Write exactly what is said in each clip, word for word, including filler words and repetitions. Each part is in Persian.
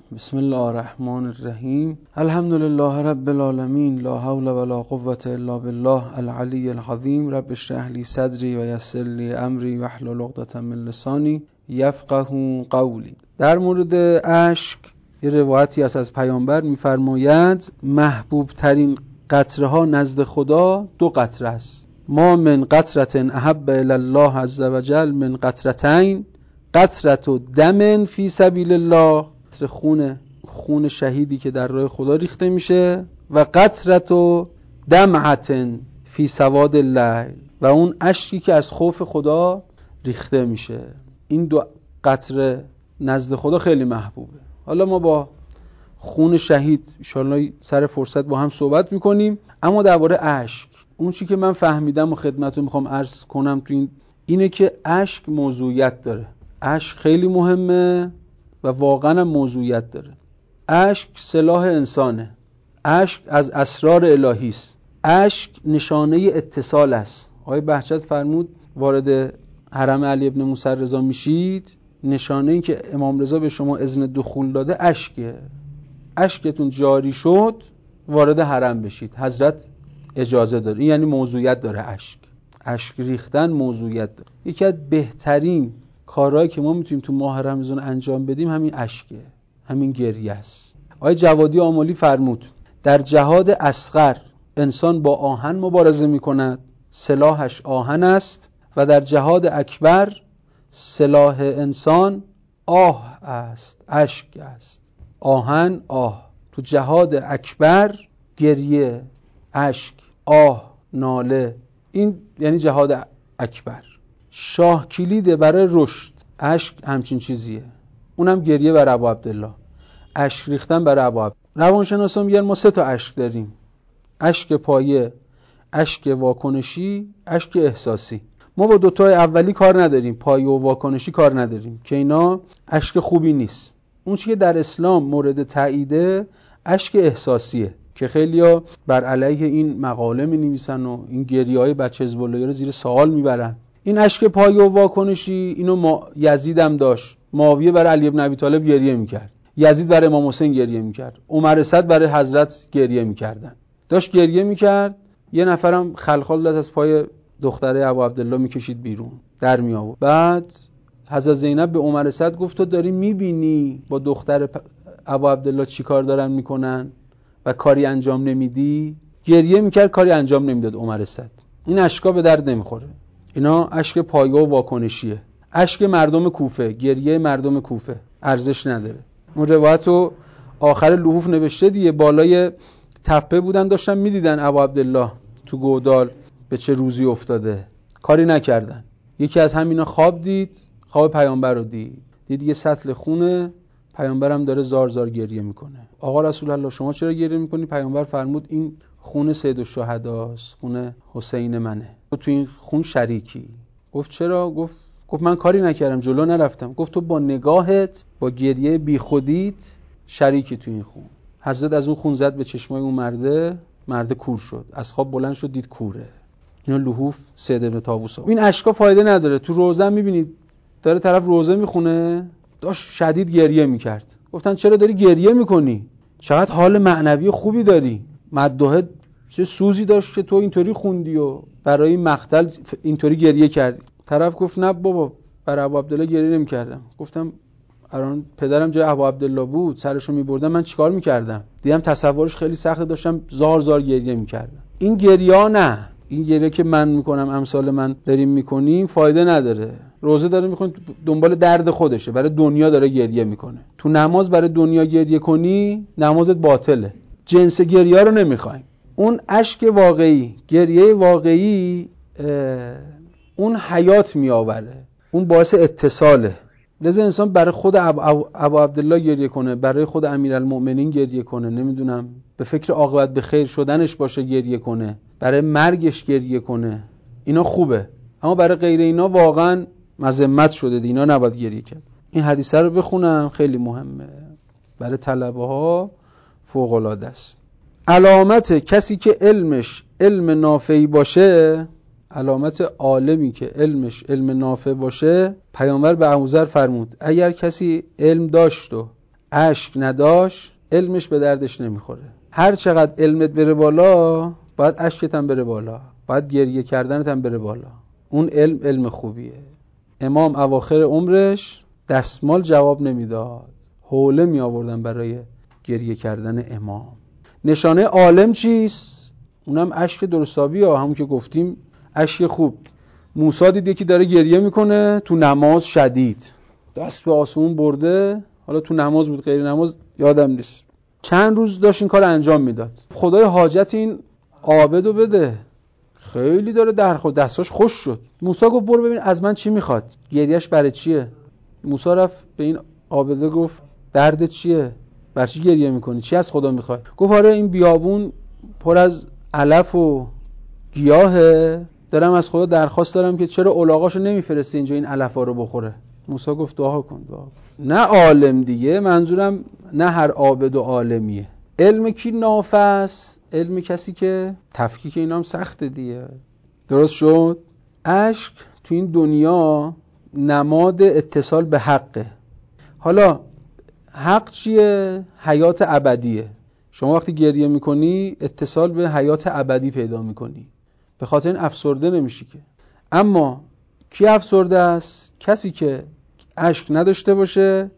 بسم الله الرحمن الرحیم. الحمد لله رب العالمین، لا حول ولا قوة الا بالله العلی العظیم. رب اشرح لی صدری و یسر لی امری واحلل عقدة من لسانی یفقهوا قولی. در مورد اشک یه روایتی هست از پیامبر، میفرماید محبوب ترین قطره ها نزد خدا دو قطره است. ما من قطره احب الی الله عز وجل من قطرتین، قطره دم فی سبیل الله، خون خون شهیدی که در راه خدا ریخته میشه، و قطره دمعه فی سواد اللیل، و اون اشکی که از خوف خدا ریخته میشه. این دو قطره نزد خدا خیلی محبوبه. حالا ما با خون شهید ان شاءالله سر فرصت با هم صحبت میکنیم، اما درباره اشک اون چی که من فهمیدم و خدمتتون میخوام عرض کنم تو این اینه که اشک موضوعیت داره. اشک خیلی مهمه و واقعا موضوعیت داره. اشک سلاح انسانه. اشک از اسرار الهی است. اشک نشانه اتصال است. آقای بهجت فرمود وارد حرم علی ابن موسی رضا میشید، نشانه این که امام رضا به شما اذن دخول داده اشکه. اشکتون جاری شد وارد حرم بشید، حضرت اجازه داره. این یعنی موضوعیت داره. اشک اشک ریختن موضوعیت داره. یکی از بهترین کارهایی که ما میتونیم تو ماه رمضان انجام بدیم همین اشکه، همین گریه است. آقای جوادی آملی فرمود در جهاد اصغر انسان با آهن مبارزه میکند، سلاحش آهن است، و در جهاد اکبر سلاح انسان آه است، اشک است. آهن، آه. تو جهاد اکبر گریه، اشک، آه، ناله، این یعنی جهاد اکبر. شاه کلیده برای رشد. اشک همچین چیزیه. اونم گریه برای ابو عبدالله، اشک ریختن برای ابو عبدالله. روانشناسا میگن ما سه تا اشک داریم: اشک پایه، اشک واکنشی، اشک احساسی. ما با دوتای اولی کار نداریم، پایه و واکنشی کار نداریم، که اینا اشک خوبی نیست. اون چیزی که در اسلام مورد تاییده اشک احساسیه که خیلیا بر علیه این مقاله می‌نویسن و این گریه‌های بچه حزب الله رو زیر سوال میبرن. این اشک پایه و واکنشی اینو ما یزید هم داشت. معاویه برای علی ابن ابی طالب گریه میکرد، یزید برای امام حسین گریه میکرد، عمر اسد برای حضرت گریه میکردن. داشت گریه میکرد، یه نفرم خلخال دست از پای دختره ابو عبدالله میکشید بیرون، در می آورد. بعد حضرت زینب به عمر اسد گفت تو داری میبینی با دختر ابو عبدالله چی کار دارن میکنن و کاری انجام نمیدی؟ گریه میکرد، کاری انجام نمیداد عمر اسد. این اشکا به درد نمیخوره. اینا اشک پایه و واکنشیه. اشک مردم کوفه، گریه مردم کوفه ارزش نداره. اون روایتو آخر لحوف نوشته دیگه، بالای تپه بودن داشتن میدیدن ابو عبدالله تو گودال به چه روزی افتاده، کاری نکردن. یکی از همینا خواب دید، خواب پیامبر رو دید، دید یه سطل خونه، پیامبرم داره زار زار گریه میکنه. آقا رسول الله شما چرا گریه میکنی؟ پیامبر فرمود این خون سید الشهداست، خون حسین منه، تو تو این خون شریکی. گفت چرا؟ گفت گفت من کاری نکردم، جلو نرفتم. گفت تو با نگاهت، با گریه بی خودیت شریکی تو این خون. حضرت از اون خون زد به چشمای اون مرده، مرده کور شد. از خواب بلند شد دید کوره. اینا لحوف سید ابن طاووس. این اشکا فایده نداره. تو روزه میبینید داره طرف روزه میخونه، داشت شدید گریه میکرد. گفتن چرا داری گریه میکنی؟ چقدر حال معنوی خوبی داری. مدحت چه سوزی داشت که تو اینطوری خوندی و برای مقتل اینطوری گریه کردی. طرف گفت نه بابا، برای ابو عبدالله گریه نمی‌کردم. گفتم الان پدرم جای ابو عبدالله بود، سرشو می‌بردم، من چیکار می‌کردم؟ دیدم تصورش خیلی سخته، داشتم زار زار گریه می‌کردم. این گریه نه، این گریه که من می‌کنم، امثال من داریم می‌کنیم، فایده نداره. روزه داره می‌خونه، دنبال درد خودشه، برای دنیا داره گریه می‌کنه. تو نماز برای دنیا گریه کنی، نمازت باطله. جنس گریه رو نمی‌خوایم. اون اشک واقعی، گریه واقعی، اون حیات می آوره، اون باعث اتصاله. لذا انسان برای خود ابو عبدالله گریه کنه، برای خود امیرالمؤمنین گریه کنه، نمیدونم به فکر عاقبت به خیر شدنش باشه گریه کنه، برای مرگش گریه کنه، اینا خوبه. اما برای غیر اینا واقعا مذمت شده، اینا نباید گریه کرد. این حدیثه رو بخونم، خیلی مهمه، برای طلبه ها فوق العاده است. علامت کسی که علمش علم نافعی باشه، علامت عالمی که علمش علم نافع باشه، پیامبر به ابوذر فرمود اگر کسی علم داشت و اشک نداشت علمش به دردش نمیخوره. هر چقدر علمت بره بالا باید اشکت هم بره بالا، باید گریه کردنت هم بره بالا. اون علم علم خوبیه. امام اواخر عمرش دستمال جواب نمیداد، حوله می آوردن برای گریه کردن امام. نشانه عالم چیست؟ اونم اشک درستابی ها، همون که گفتیم اشک خوب. موسی دید یکی داره گریه میکنه تو نماز شدید، دست به آسمون برده، حالا تو نماز بود غیر نماز یادم نیست، چند روز داشت این کار انجام میداد. خدای حاجت این عابدو بده، خیلی داره درخواست، دستاش خوش شد. موسی گفت برو ببین از من چی میخواد، گریهش برای چیه. موسی رفت به این عابده گفت دردت چیه، برای چی گریه میکنی، چی از خدا میخوای؟ گفت آره این بیابون پر از علف و گیاهه، دارم از خدا درخواست دارم که چرا الاغاشو نمیفرسته اینجا این علفا رو بخوره. موسی گفت دعا کن دعا کن. نه عالم دیگه، منظورم نه هر عابد و عالمیه. علم کی نافست؟ علم کسی که تفکیک اینا هم سخته دیگه. درست شد؟ اشک تو این دنیا نماد اتصال به حقه. حالا حق چیه؟ حیات ابدیه. شما وقتی گریه میکنی اتصال به حیات ابدی پیدا میکنی، به خاطر این افسرده نمیشی که. اما کی افسرده است؟ کسی که اشک نداشته باشه،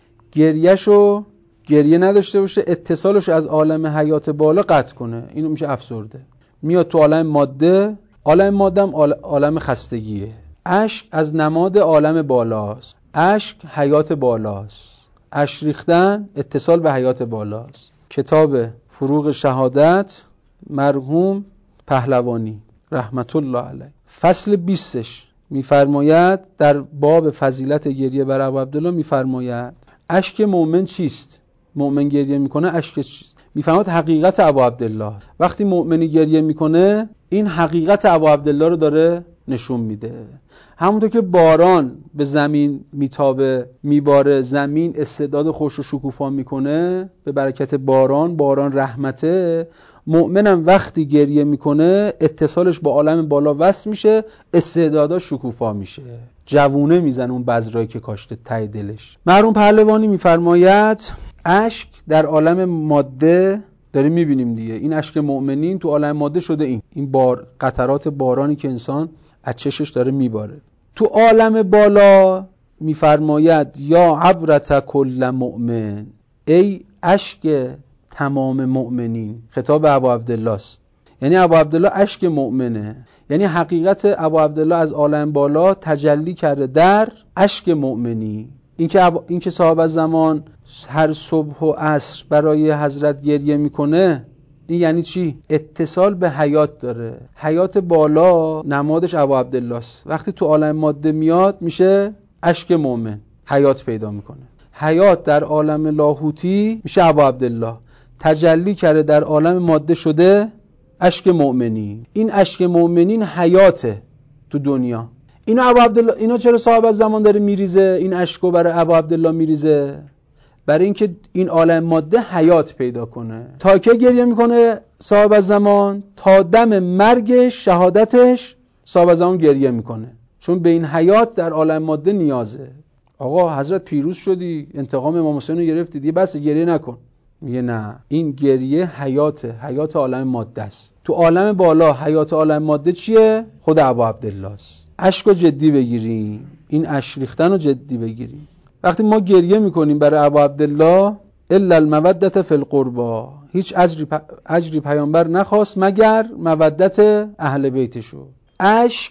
گریهشو گریه نداشته باشه، اتصالش از عالم حیات بالا قطع کنه، اینو میشه افسرده. میاد تو عالم ماده، عالم ماده هم عالم خستگیه. اشک از نماد عالم بالاست، اشک حیات بالاست، اشک ریختن اتصال به حیات بالاست. کتاب فروغ شهادت مرحوم پهلوانی رحمت الله علیه فصل بیستش میفرماید در باب فضیلت گریه بر ابو عبدالله میفرماید اشک مؤمن چیست؟ مؤمن گریه میکنه اشکش چیست؟ میفرماید حقیقت ابو عبدالله. وقتی مؤمنی گریه میکنه این حقیقت ابو عبدالله رو داره نشون میده. همونطور که باران به زمین میتابه میباره، زمین استعداد خوش و شکوفا میکنه به برکت باران، باران رحمته. مؤمنم وقتی گریه میکنه اتصالش با عالم بالا وصل میشه، استعدادا شکوفا میشه، جوونه میزنه اون بذرایی که کاشته ته دلش. مرحوم پهلوانی میفرماید اشک در عالم ماده داریم میبینیم دیگه، این اشک مؤمنین تو عالم ماده شده، این این بار قطرات بارانی که انسان از چشش داره میباره. تو عالم بالا میفرماید یا عبرت کل مؤمن، ای اشک تمام مؤمنین. خطاب ابو عبدالله است، یعنی ابو عبدالله اشک مؤمنه، یعنی حقیقت ابو عبدالله از عالم بالا تجلی کرده در اشک مؤمنی. اینکه ابو... اینکه صاحب الزمان هر صبح و عصر برای حضرت گریه میکنه، این یعنی چی؟ اتصال به حیات داره. حیات بالا نمادش ابو عبدالله است. وقتی تو عالم ماده میاد میشه اشک مؤمن، حیات پیدا میکنه. حیات در عالم لاهوتی میشه ابو عبدالله، تجلی کرده در عالم ماده شده اشک مؤمنی. این اشک مؤمنین حیاته تو دنیا. اینو ابو عبدالله، اینو چرا صاحب الزمان داره میریزه؟ این اشکو برای ابو عبدالله میریزه برای اینکه این عالم ماده حیات پیدا کنه. تا که گریه میکنه صاحب الزمان؟ تا دم مرگش، شهادتش صاحب الزمان گریه میکنه، چون به این حیات در عالم ماده نیازه. آقا حضرت پیروز شدی، انتقام امام حسین رو گرفتی دیگه، بس گریه نکن. میگه نه، این گریه حیاته، حیات عالم ماده است. تو عالم بالا حیات عالم ماده چیه؟ خود ابو عبدالله است. اشکو جدی بگیریم، این اشک ریختن رو جدی بگیریم. وقتی ما گریه میکنیم برای ابو عبدالله، الا المودت فی القربا، هیچ اجری, پ... اجری پیامبر نخواست مگر مودت اهل بیتشو. اشک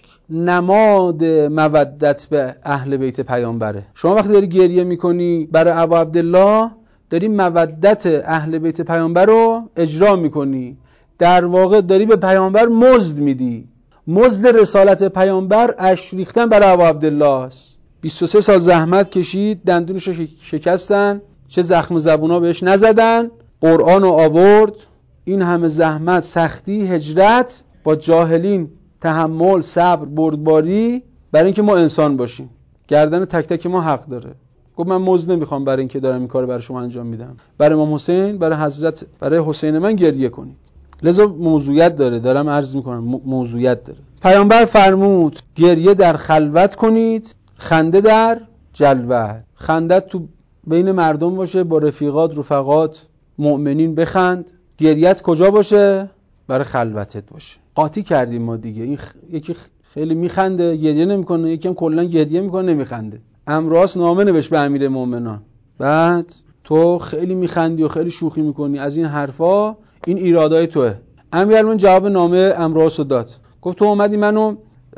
نماد مودت به اهل بیت پیامبره. شما وقتی داری گریه میکنی برای ابو عبدالله داری مودت اهل بیت پیامبر رو اجرا میکنی، در واقع داری به پیامبر مزد میدی. مزد رسالت پیامبر اشک ریختن برای ابو عبدالله است. بیست و سه سال زحمت کشید، دندونش رو شکستن، چه زخم زبونا بهش نزدن، قرآن رو آورد. این همه زحمت، سختی، هجرت، با جاهلین تحمل، صبر، بردباری، برای اینکه ما انسان باشیم. گردن تک تک ما حق داره. گفت من مزد نمیخوام برای اینکه دارم این کارو برای شما انجام میدم، برای امام حسین، برای حضرت، برای حسین من گریه کنید. لذا موضوعیت داره، دارم عرض میکنم موضوعیت داره. پیامبر فرمود گریه در خلوت کنید، خنده در جلوت. خندت تو بین مردم باشه، با رفیقات رفقات مؤمنین بخند. گریت کجا باشه؟ برای خلوتت باشه. قاطی کردیم ما دیگه. این خ... یکی خیلی میخنده گریه نمیکنه، یکی هم کلا گریه میکنه نمیخنده. امراس نامه نوشت به امیر مومنان، بعد تو خیلی میخندی و خیلی شوخی میکنی، از این حرفا این ایرادای توئه. امیرالمومنین جواب نامه امراس رو داد، گفت تو اومدی منو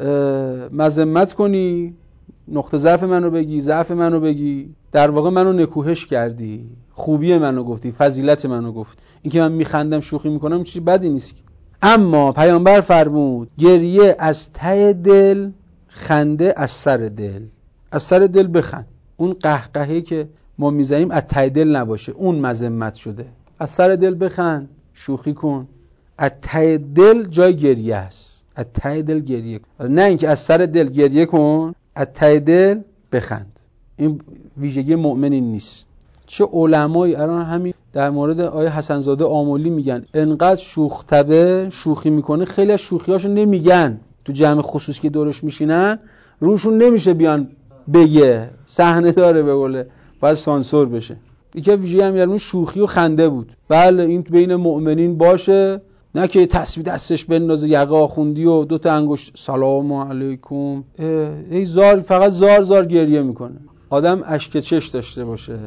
مذمت کنی، نقطه ضعف منو بگی، ضعف منو بگی، در واقع منو نکوهش کردی، خوبی منو گفتی، فضیلت منو گفت. این که من میخندم شوخی میکنم چیزی بدی نیست. اما پیامبر فرمود گریه از ته دل، خنده از سر دل. از سر دل بخند. اون قهقهی که ما میزنیم از ته دل نباشه، اون مذمت شده. از سر دل بخند، شوخی کن. از ته دل جای گریه است. از ته دل گریه کن، نه اینکه از سر دل گریه کن، از ته دل بخند. این ویژگی مؤمنین نیست. چه علمایی الان همین در مورد آیه حسن زاده آملی میگن انقدر شوخ طبع شوخی میکنه، خیلی از شوخیاشو نمیگن تو جمع خصوصی که دورش میشینن، روشون نمیشه بیان بگه، صحنه داره به قوله، باید سانسور بشه. یکی ویژگی امیرالمومنین شوخی و خنده بود. بله این بین مؤمنین باشه، نه که تسبیح دستش بندازه یقه آخوندی و دو تا انگشت سلام علیکم، ای زار، فقط زار زار گریه میکنه. آدم اشک چش داشته باشه،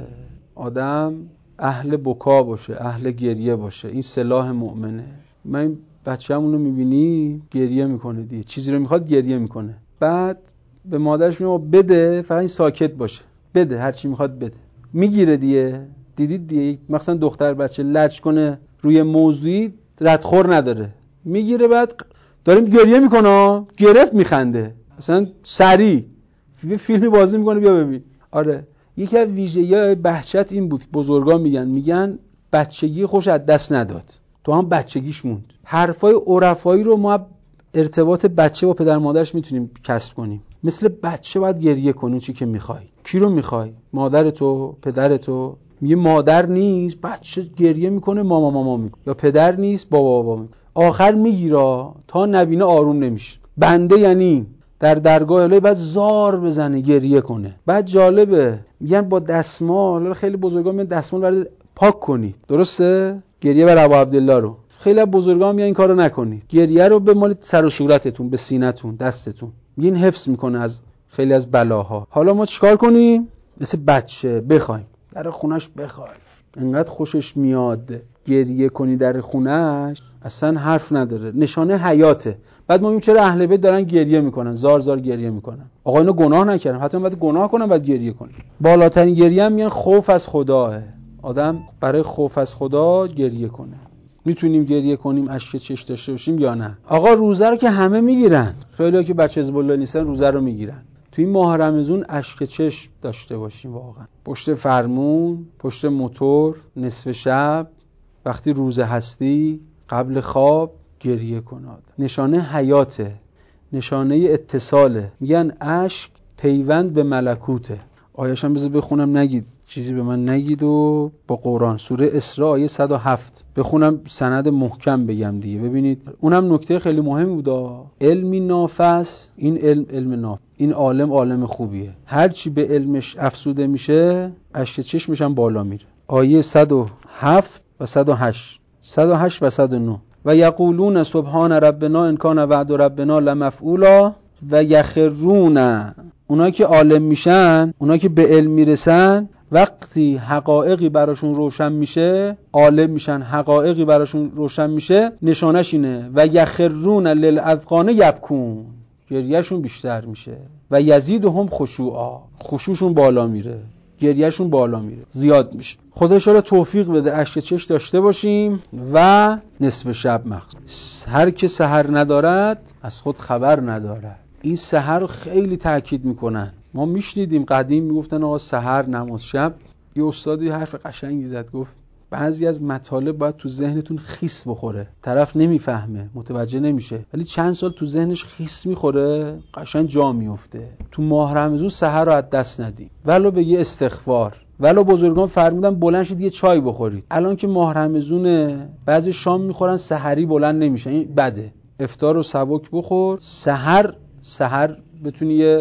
آدم اهل بکا باشه، اهل گریه باشه. این سلاح مؤمنه. من بچه‌مون رو میبینی گریه میکنه دیگه، چیزی رو میخواد گریه میکنه، بعد به مادرش میگه بده، فقط این ساکت باشه، بده هر چی میخواد بده، میگیره دیگه. دیدید دیگه مثلا دختر بچه لج کنه روی موضوعی ردخور نداره، میگیره، بعد داریم گریه میکنه، گرفت میخنده، مثلا سری فیلمی بازی میکنه، بیا ببین. آره یکی از ویژگی‌های بهجت این بود، بزرگان میگن میگن بچگی خوش از دست نداد، تو هم بچگیش موند. حرفای عرفایی رو ما ارتباط بچه با پدر مادرش میتونیم کسب کنیم. مثل بچه باید گریه کنی چی که میخوای. کی رو میخوای؟ مادر تو، پدر تو. میگه مادر نیست، بچه گریه میکنه ماما ماما میکنه، یا پدر نیست بابا بابا میکنه. آخر میگیره تا نبینه آروم نمیشه. بنده یعنی در درگاه الهی بعد زار بزنه گریه کنه. بعد جالبه میگن با دستمال، خیلی بزرگان میگن دستمال برای پاک کنید، درسته؟ گریه بر ابو عبدالله رو خیلی بزرگان میگن این کارو نکنید، گریه رو بمالید سر و صورتتون، به سینه‌تون، دستتون، این حفظ میکنه از خیلی از بلاها. حالا ما چیکار کنیم؟ مثل بچه بخوایم در خونش بخوای، انقدر خوشش میاد گریه کنی در خونش، اصلا حرف نداره، نشانه حیاته. بعد ما میگیم چرا اهل بیت دارن گریه میکنن، زار زار گریه میکنن؟ آقا اینو گناه نکردن، حتی باید گناه کنن بعد گریه کنن. بالاترین گریه هم میگن خوف از خداه. آدم برای خوف از خدا گریه کنه. میتونیم گریه کنیم اشک چش داشته باشیم یا نه؟ آقا روزه رو که همه میگیرن، خیلی‌ها که بچه حزب الله نیستن روزه رو میگیرن. تو این ماه رمضان اشک چش داشته باشیم، واقعا پشت فرمون، پشت موتور، نصف شب، وقتی روزه هستی، قبل خواب گریه کناد. نشانه حیاته، نشانه اتصاله. میگن اشک پیوند به ملکوته. آیه‌اش هم بذار بخونم، نگید چیزی به من نگید. و با قرآن سوره اسراء آیه صد و هفت بخونم، سند محکم بگم دیگه. ببینید اونم نکته خیلی مهمی بوده. علمی نافس، این علم علم نافس، این عالم عالم خوبیه، هر چی به علمش افسوده میشه اشک چشمش هم بالا میره. آیه صد و هفت و صد و هشت، صد و هشت و صد و نه. و یقولون سبحان ربنا ان کان وعد ربنا لمفعولا و یخرون. اونا که عالم میشن، اونا که به علم میرسن، وقتی حقایقی براشون روشن میشه، عالم میشن، حقایقی براشون روشن میشه، نشانش اینه و یخرون للاذقان یبکون، گریهشون بیشتر میشه. و یزیدهم خشوعا، خشوعشون بالا میره، گریهشون بالا میره، زیاد میشه. خدا شاید توفیق بده اشک چش داشته باشیم. و نصف شب مخصوص، هر که سحر ندارد از خود خبر ندارد. این سحر رو خیلی تاکید میکنن. ما میشنیدیم قدیم میگفتن آقا سحر نماز شب. یه استادی حرف قشنگی زد، گفت بعضی از مطالب باید تو ذهنتون خیس بخوره، طرف نمیفهمه، متوجه نمیشه، ولی چند سال تو ذهنش خیس میخوره، قشنگ جا میفته. تو ماه رمضان سحر رو از دست ندید، ولو به یه استغفار. ولو بزرگان فرمودن بلند شید یه چای بخورید. الان که ماه رمضونه بعضی شام میخورن سحری بلند نمیشن، این بده. افطار رو سبک بخور، سحر سحر بتونی یه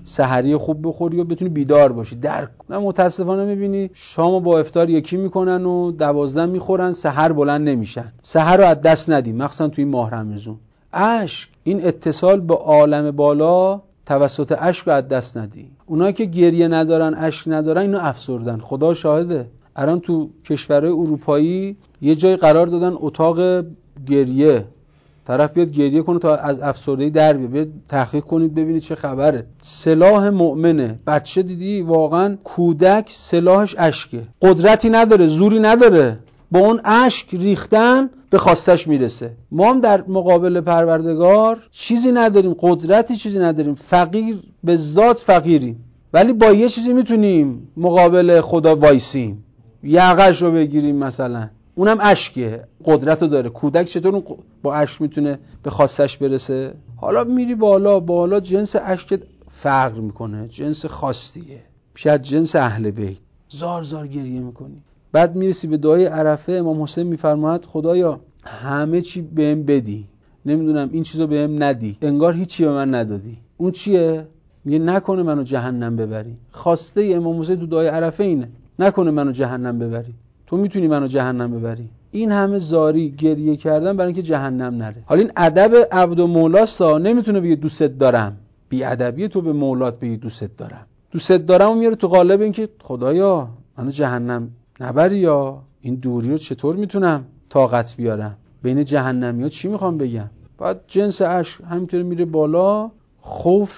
سحری خوب بخوری و بتونی بیدار باشی. درک نه متاسفانه میبینی شامو با افطار یکی میکنن و دوازده میخورن، سحر بلند نمیشن. سحر رو از دست ندیم، مخصوصا توی ماه رمضان. اشک، این اتصال با عالم بالا توسط اشک رو از دست ندی. اونایی که گریه ندارن، اشک ندارن، اینو افسردن. خدا شاهده. الان تو کشورهای اروپایی یه جای قرار دادن اتاق گریه، طرف بیاد گریه کنه تا از افسردگی در بیاد. بیاد تحقیق کنید ببینید چه خبره. سلاح مؤمنه. بچه دیدی واقعا کودک سلاحش اشکه. قدرتی نداره، زوری نداره، با اون اشک ریختن به خواستش میرسه. ما هم در مقابل پروردگار چیزی نداریم، قدرتی چیزی نداریم، فقیر به ذات فقیریم، ولی با یه چیزی میتونیم مقابل خدا وایسیم، یقش رو بگیریم مثلا. اونم اشکه، قدرت رو داره. کودک چطور با اشک میتونه به خواستش برسه؟ حالا میری بالا بالا، جنس اشکت فرق میکنه، جنس خاصیه، شاید جنس اهل بیت. زار زار گریه میکنی. بعد میرسی به دعای عرفه. امام حسین میفرماید خدایا همه چی بهم بدی، نمیدونم این چیزو بهم ندی، انگار هیچی به من ندادی. اون چیه؟ میگه نکنه منو جهنم ببری. خواسته امام حسین تو دعای عرفه اینه، نکنه منو جهنم ببری. تو میتونی منو جهنم ببری. این همه زاری گریه کردن برای اینکه جهنم نره. حالا این ادب عبد و مولاست، نمیتونه بگه دوست دارم. بی ادبیه تو به مولات بگی دوست دارم. دوست دارم و میاره تو قالب اینکه خدایا منو جهنم نبری. یا این دوری رو چطور میتونم طاقت بیارم؟ بین جهنمی‌ها چی میخوام بگم؟ بعد جنس عشق همینطوری میره بالا، خوف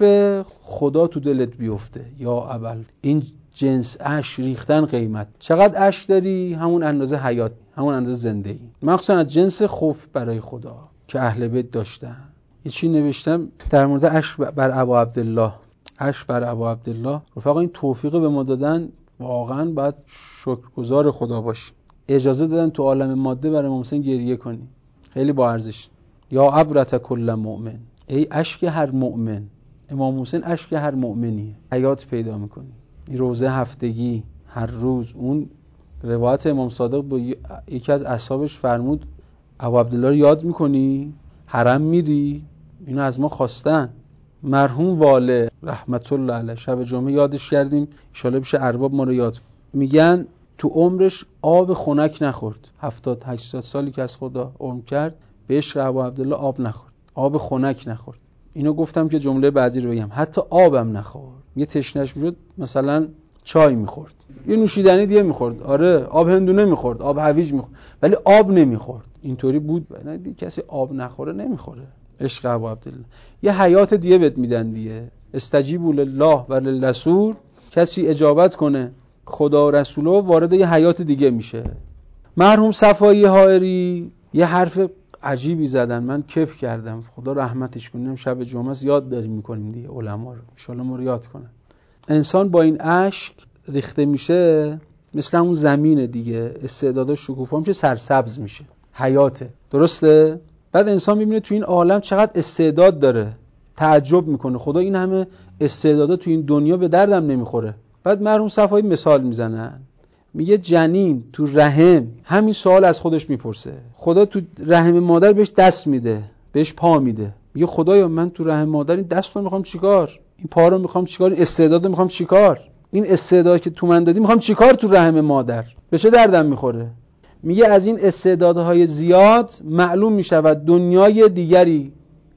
خدا تو دلت بیفته. یا اول این جنس عشق ریختن قیمت. چقدر عشق داری همون اندازه حیات، همون اندازه زندگی. مخصوصا از جنس خوف برای خدا که اهل بیت داشتن. یه چی نوشتم در مورد عشق بر ابا عبدالله. عشق بر ابا عبدالله. رفقا این توفیق به ما دادن، واقعا باید شکرگزار خدا باشی. اجازه دادن تو عالم ماده برای امام حسین گریه کنی. خیلی با ارزش. یا عبرت کل مؤمن، ای اشک هر مؤمن. امام حسین اشک هر مؤمنیه. حیات پیدا میکنی. این روزه هفتگی هر روز. اون روایت امام صادق با یکی از اصحابش فرمود ابو عبدالله رو یاد میکنی؟ حرم میری؟ اینو از ما خواستن. مرحوم واله رحمت الله علیه شب جمعه یادش کردیم، ان شاءالله بشه ارباب ما رو یاد. میگن تو عمرش آب خنک نخورد. هفتاد هشتاد سالی که از خدا عمر کرد، به عشق ابو عبدالله آب نخورد، آب خنک نخورد. اینو گفتم که جمله بعدی رو بگم. حتی آبم نخورد. یه تشنش میشد مثلا چای میخورد، یه نوشیدنی دیگه میخورد، آره آب هندونه میخورد، آب هویج میخورد، ولی آب نمیخورد. اینطوری بود. نه دیگه کسی آب نخوره نمیخوره. عشق ابو عبدالله. یه حیات دیگه بهت میدن دیگه. استجیبوا لله و للرسول. کسی اجابت کنه خدا و رسولو، وارد یه حیات دیگه میشه. مرحوم صفایی حائری یه حرف عجیبی زدن، من کیف کردم. خدا رحمتش کنه. شب جمعه یاد داریم میکنیم دیگه علما رو، ان شاءالله ما رو یاد کنن. انسان با این اشک ریخته میشه، مثل اون زمینه دیگه، استعداداش شکوفا میشه، سرسبز میشه، حیاته. درسته؟ بعد انسان میبینه تو این عالم چقدر استعداد داره، تعجب میکنه خدا این همه استعدادا تو این دنیا به دردم نمیخوره. بعد مرحوم صفایی مثال میزنن، میگه جنین تو رحم همین سوال از خودش میپرسه. خدا تو رحم مادر بهش دست میده، بهش پا میده، میگه خدایا من تو رحم مادر این دستو میخوام چیکار، این پا رو میخوام چیکار، این استعدادو میخوام چیکار، این استعدادی که تو من دادی میخوام چیکار تو رحم مادر، به چه دردم میخوره؟ میگه از این استعدادهای زیاد معلوم میشود دنیای دیگری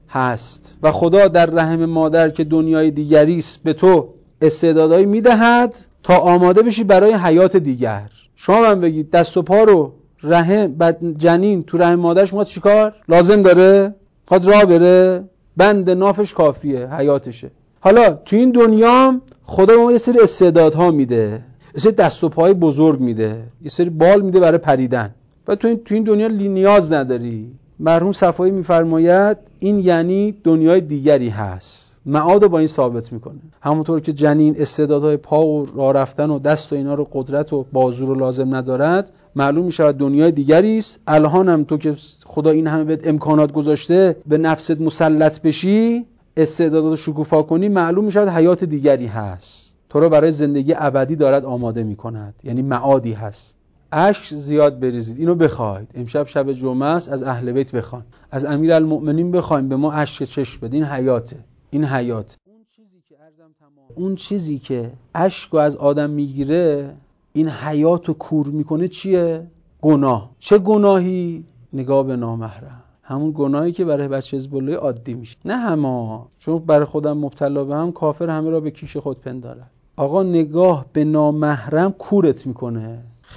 هست و خدا در رحم مادر که دنیای دیگری است به تو استعدادهایی میدهد تا آماده بشی برای حیات دیگر. شما من بگید دست و پا رو رحم بعد جنین تو رحم مادرش میخواد چیکار؟ لازم داره؟ میخواد راه بره؟ بند نافش کافیه، حیاتشه. حالا تو این دنیا خدا ما یه سری استعدادها میده، یه سری دست و پای بزرگ میده، یه سری بال میده برای پریدن، و تو این تو این دنیا نیاز نداری. مرحوم صفایی میفرماید این یعنی دنیای دیگری هست. معاد با این ثابت میکنه. همونطور که جنین استعدادهای پا و راه رفتن و دست و اینا رو قدرت و بازو رو لازم ندارد، معلوم میشه دنیای دیگری است. الانم تو که خدا این همه بهت امکانات گذاشته به نفست مسلط بشی، استعدادات شکوفا کنی، معلوم میشه حیات دیگری هست، تو رو برای زندگی ابدی دارد آماده میکند، یعنی معادی هست. اشک زیاد بریزید، اینو بخواید. امشب شب جمعه است، از اهل بیت بخواید، از امیرالمؤمنین بخواید به ما اشک چشم بده. این حیاته، این حیات. اون چیزی که اون چیزی که اشکو از آدم میگیره، این حیاتو کور میکنه، چیه؟ گناه. چه گناهی؟ نگاه به نامحرم. همون گناهی که برای بچه حزب الله عادی میشه. نه همه، چون برای خودم مبتلا به هم، کافر همه را به کیش خود پنداره. آقا نگاه به نامحرم کورت میکنه.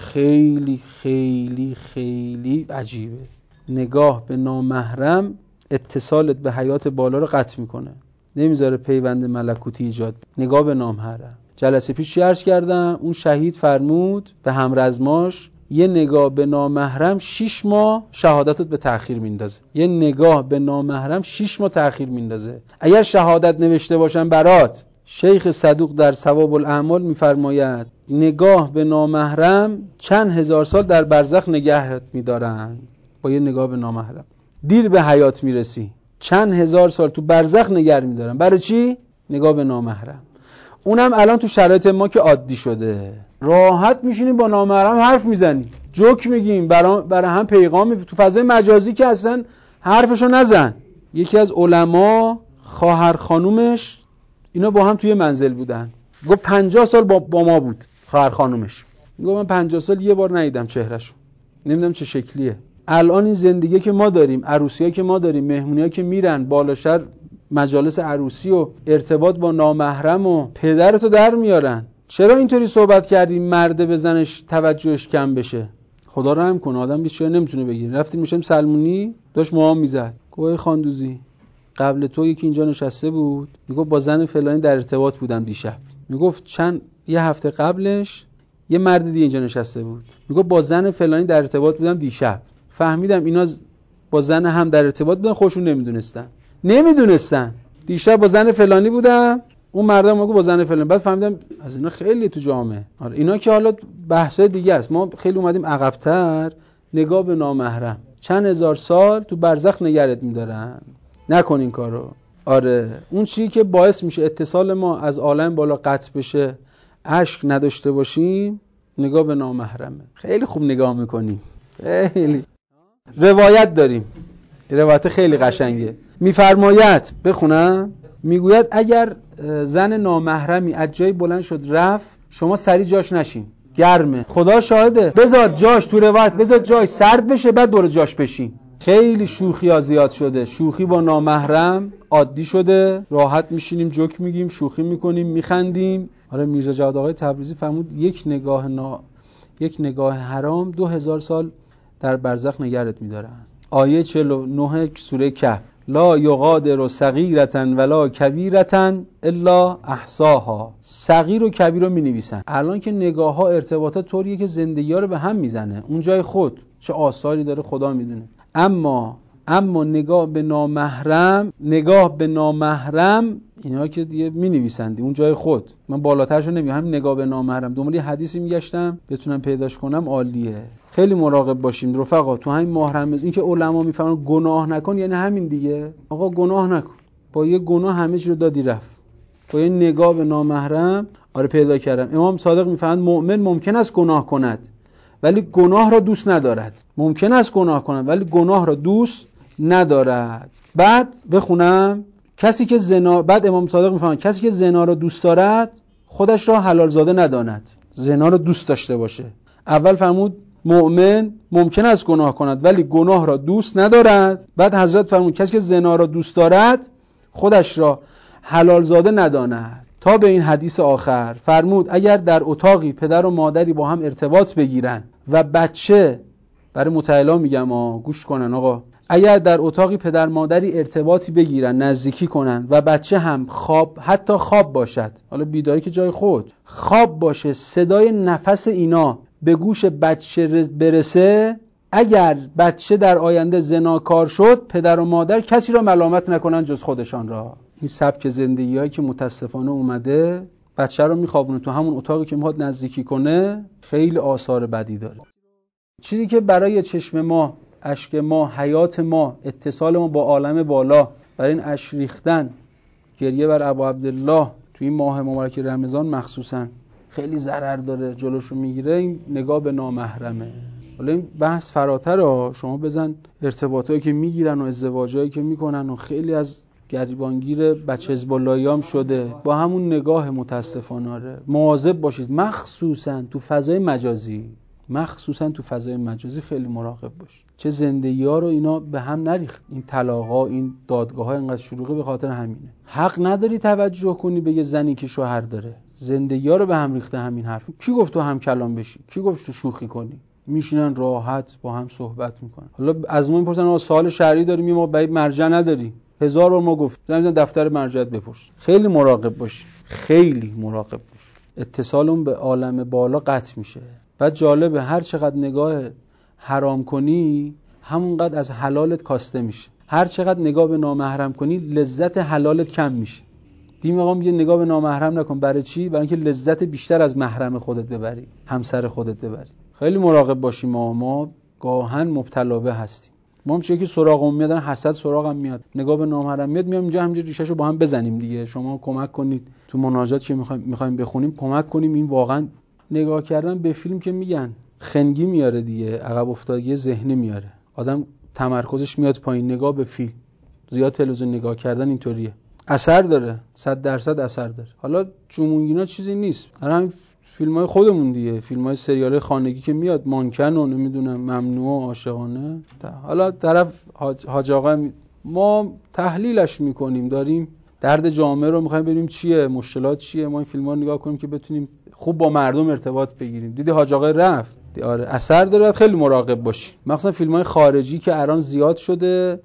خیلی خیلی خیلی عجیبه. نگاه به نامحرم اتصالت به حیات بالا رو قطع میکنه، نمیذاره پیوند ملکوتی ایجاد. نگاه به نامحرم. جلسه پیش چی عرض کردم؟ اون شهید فرمود به همرزماش یه نگاه به نامحرم شیش ماه شهادتت به تأخیر میندازه. یه نگاه به نامحرم شیش ماه تأخیر میندازه. اگر شهادت نوشته باشن برات، شیخ صدوق در ثواب الاعمال میفرماید نگاه به نامحرم چند هزار سال در برزخ نگهت میدارن. با یه نگاه به نامحرم دیر به حیات میرسی، چند هزار سال تو برزخ نگه میدارن. برای چی؟ نگاه به نامحرم. اونم الان تو شرایط ما که عادی شده، راحت میشینیم با نامحرم حرف میزنیم، جوک میگیم، برای برا هم پیغام می... تو فضای مجازی که اصلا حرفشو نزن. یکی از علما خواهر خانومش اینا با هم توی منزل بودن، گفت پنجاه سال با, با ما بود خواهر خانومش. گفت من پنجاه سال یه بار ندیدم چهرهشو، نمیدونم چه شکلیه. الان این زندگی که ما داریم، عروسی‌ها که ما داریم، مهمونی‌ها که میرن بالا شهر، مجالس عروسی و ارتباط با نامحرم و پدرتو در میارن. چرا اینطوری صحبت کردیم مرد به زنش توجهش کم بشه؟ خدا رحم کنه، آدم بیچاره نمیتونه بگیره. رفتیم میشم سلمونی، داشت موام میزد، گوی خاندوزی قبل تو یکی اینجا نشسته بود، میگفت با زن فلانی در ارتباط بودم دیشب. میگفت چند یه هفته قبلش یه مرد دیگه اینجا نشسته بود، میگفت با زن فلانی در ارتباط بودم دیشب. فهمیدم اینا با زن هم در ارتباط بودن، خودشون نمیدونستن. نمیدونستن دیشب با زن فلانی بودم، اون مردم میگه با زن فلانی. بعد فهمیدم از اینا خیلی تو جامعه. آره اینا که حالا بحث دیگه است، ما خیلی اومدیم عقب‌تر. نگاه به نامحرم چند هزار سال تو برزخ نگرت می‌دارن. نکن این کارو. آره اون چیزی که باعث میشه اتصال ما از عالم بالا قطع بشه، اشک نداشته باشیم، نگاه به نامحرمه. خیلی خوب نگاه میکنیم. خیلی روایت داریم، روایت خیلی قشنگه. میفرماید بخونم، میگوید اگر زن نامحرمی از جای بلند شد رفت، شما سری جاش نشین، گرمه، خدا شاهده، بذار جاش، تو روایت بذار جاش سرد بشه بعد دور جاش بشین. خیلی شوخی ها زیاد شده، شوخی با نامحرم عادی شده، راحت میشینیم جوک میگیم، شوخی میکنیم، میخندیم. آره میرزا جواد آقای تبریزی فرمود یک نگاه نا... یک نگاه حرام دو هزار سال در برزخ نگرت میدارن. آیه چهل و نه سوره کهف، لا یغادر صغیرة ولا کبیرة الا احصاها. صغیر و کبیر رو می‌نویسن. الان که نگاه ها ارتباطات طوریه که زندگی‌ها رو به هم میزنه، اون جای خود چه آثاری داره خدا میدونه. اما اما نگاه به نامحرم، نگاه به نامحرم اینا که دیگه می‌نویسن اون جای خود. من بالاترشو نمیگم، همین نگاه به نامحرم. دنبال حدیثی میگشتم بتونم پیداش کنم، عالیه. خیلی مراقب باشیم رفقا تو همین ماه رمضان. این که علما میفهمن گناه نکن یعنی همین دیگه. آقا گناه نکن، با یه گناه همه چی رو دادی رفت. با یه نگاه به نامحرم آره پیدا کردم. امام صادق میفهمن مؤمن ممکن است گناه کند ولی گناه را دوست ندارد. ممکن است گناه کند ولی گناه را دوست ندارد. بعد بخونم کسی که زنا، بعد امام صادق میفهمن کسی که زنا را دوست دارد خودش را حلال زاده نداند. زنا را دوست داشته باشه. اول فرمود مؤمن ممکن است گناه کند ولی گناه را دوست ندارد. بعد حضرت فرمود کسی که زنا را دوست دارد خودش را حلال زاده نداند، تا به این حدیث آخر. فرمود اگر در اتاقی پدر و مادری با هم ارتباط بگیرن و بچه، برای متعلا میگم آه گوش کنن آقا، اگر در اتاقی پدر مادری ارتباطی بگیرن، نزدیکی کنن و بچه هم خواب، حتی خواب باشد، حالا بیداری که جای خود، خواب باشه، صدای نفس اینا به گوش بچه برسه، اگر بچه در آینده زناکار شد پدر و مادر کسی را ملامت نکنن جز خودشان را. این سبک زندگی هایی که متاسفانه اومده، بچه رو میخوابونه تو همون اتاقی که میخواد نزدیکی کنه، خیلی آثار بدی داره. چیزی که برای چشم ما، اشک ما، حیات ما، اتصال ما با عالم بالا، برای این اشک ریختن، گریه بر ابا عبدالله تو این ماه مبارک رمضان مخصوصا خیلی ضرر داره، جلوشو میگیره. این نگاه به نامحرمه. حالا این بحث فراتره، شما بزن ارتباطایی که میگیرن و ازدواجایی که میکنن و خیلی از گریبانگیر بچه حزب اللهیام شده با همون نگاه متاسفانه. مواظب باشید مخصوصا تو فضای مجازی، مخصوصا تو فضای مجازی خیلی مراقب باشید. چه زندگی‌ها رو اینا به هم نریخت، این طلاق‌ها، این دادگاه‌ها اینقدر شلوغه به خاطر همینه. حق نداری توجه کنی به یه زنی که شوهر داره. زندگی‌ها رو به هم ریخته همین حرف. کی گفت تو هم کلام بشی؟ کی گفت تو شوخی کنی؟ میشینن راحت با هم صحبت میکنن. حالا از ما میپرسن ما سوال شرعی داریم، ما بعید مرجع نداری. هزار بار ما گفت زمین دفتر مرجعیت بپرس. خیلی مراقب باش، خیلی مراقب باش. اتصالمون به عالم بالا قطع میشه. بعد جالبه هر چقدر نگاه حرام کنی همونقدر از حلالت کاسته میشه. هر چقدر نگاه به نامحرم کنی لذت حلالت کم میشه. دین آقا میگه نگاه به نامحرم نکن. برای چی؟ برای اینکه لذت بیشتر از محرم خودت ببری، همسر خودت ببری. خیلی مراقب باشیم. ما ما گاهن مبتلا به هستیم. ما هم چه که سراغمون میاد، حسد سراغم میاد، نگاه به نامحرم میاد، میام اینجا همینجوری ریشه‌شو با هم بزنیم دیگه. شما کمک کنید تو مناجات که میخوایم میخوایم بخونیم کمک کنیم. این واقعا نگاه کردن به فیلم که میگن خنگی میاره دیگه، عقب افتادگی ذهنی میاره. آدم تمرکزش میاد پایین. نگاه به فیلم، زیاد تلویزیون نگاه کردن اینطوریه. اثر داره، صد درصد اثر داره. حالا جمونگینا چیزی نیست. همین فیلم‌های خودمون دیگه، فیلم‌های سریال خانگی که میاد، مانکن و نمیدونم ممنوع و عاشقانه. حالا طرف حاج, حاج آقا ما تحلیلش میکنیم، داریم درد جامعه رو میخوایم ببینیم چیه، مشکلات چیه، ما این فیلم‌ها رو نگاه کنیم که بتونیم خوب با مردم ارتباط بگیریم. دیدی حاج آقا رفت، آره اثر داره. خیلی مراقب باشی، مخصوصا فیلم‌های خارجی که الان زیاد شده،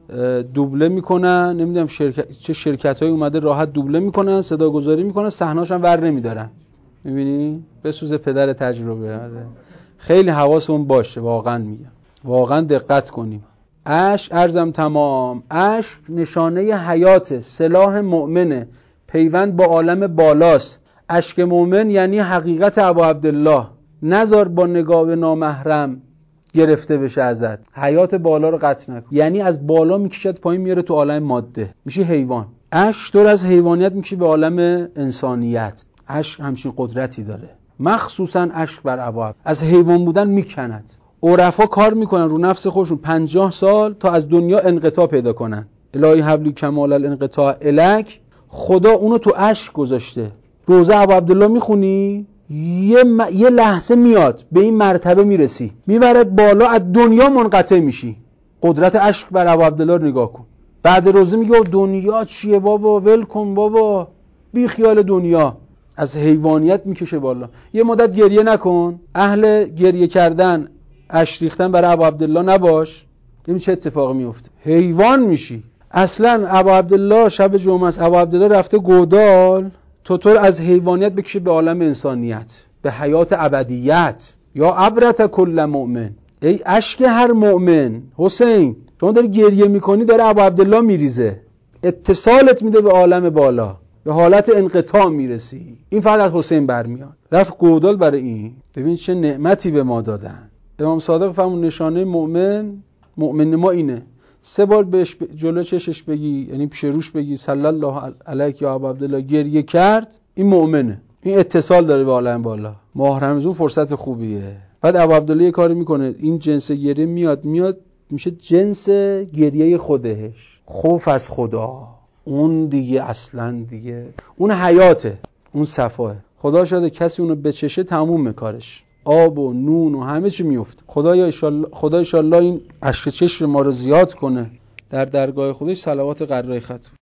دوبله میکنن، نمیدونم شرکت چه شرکتایی اومده راحت دوبله میکنن، صدا گذاری میکنن، صحنه‌اش هم ور نمیدارن. میبینی؟ بسوزه پدر تجربه. خیلی حواسمون باشه، واقعا میگم، واقعا دقت کنیم. اشک ارزم تمام، اشک نشانه حیات، سلاح مؤمنه، پیوند با عالم بالاست. اشک مؤمن یعنی حقیقت ابا عبدالله. نذار با نگاه نامحرم گرفته بشه ازت. حیات بالا رو قطع نکن. یعنی از بالا میکشد پایین میاره تو عالم ماده، میشه حیوان. اشک تو از حیوانیت میکشه به عالم انسانیت. اشک همچین قدرتی داره، مخصوصا اشک بر ابا. از حیوان بودن میکند. عرفا کار میکنن رو نفس خودشون پنجاه سال تا از دنیا انقطاع پیدا کنن. الهی حبلی کمال الانقطاع الک. خدا اونو تو اشک گذاشته. روزه ابا عبدالله میخونی یه, م... یه لحظه میاد به این مرتبه میرسی، میبرد بالا، از دنیا منقطع میشی. قدرت اشک بر ابا عبدالله رو نگاه کن. بعد روزه میگه دنیا چیه بابا، ول کن بابا، بی خیال دنیا. از حیوانیت میکشه بالا. یه مدت گریه نکن، اهل گریه کردن، اشک ریختن برای ابا عبدالله نباش، ببین چه اتفاقی میفته، حیوان میشی. اصلا ابا عبدالله شب جمعه است، ابا عبدالله رفته گودال، توتر از حیوانیت بکشه به عالم انسانیت، به حیات ابدیت. یا عبرت کل مؤمن، ای اشک هر مؤمن. حسین شما داری گریه میکنی، داره ابا عبدالله میریزه، اتصالت میده به عالم بالا، به حالت انقطاع میرسی. این فقط از حسین برمیاد. رفت گودال برای این. ببین چه نعمتی به ما دادن. امام صادق فرمود نشانه مؤمن، مؤمن ما اینه. سه بار بهش جلو چشش بگی، یعنی پیش روش بگی صلی الله علیک یا ابا عبدالله، گریه کرد، این مؤمنه. این اتصال داره به عالم بالا. ماه رمضان فرصت خوبیه. بعد ابا عبدالله یه کاری میکنه، این جنس گریه میاد میاد میشه جنس گریه خودش، خوف از خدا. اون دیگه اصلا دیگه اون حیاته، اون صفاه. خدا شاید کسی اونو بچشه تموم کارش، آب و نون و همه چی میفته. خدا یا انشالله، خدا انشالله این اشک چشم ما رو زیاد کنه در درگاه خودش. صلوات قرای ختم.